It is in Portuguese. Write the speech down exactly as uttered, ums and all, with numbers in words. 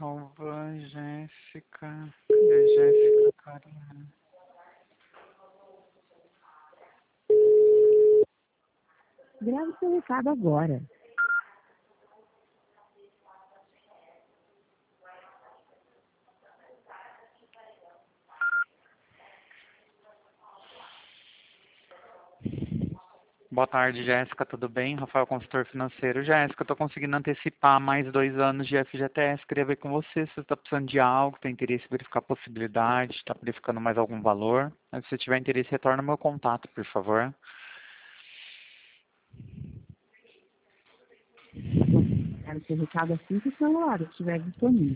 arroba Jéssica. Cadê Jéssica Karina? Grave seu recado agora. Boa tarde, Jéssica, tudo bem? Rafael, consultor financeiro. Jéssica, eu estou conseguindo antecipar mais dois anos de F G T S. Queria ver com você se você está precisando de algo, tem interesse em verificar a possibilidade, está verificando mais algum valor. Aí, se você tiver interesse, retorna o meu contato, por favor. Grave seu recado assim que o celular estiver disponível.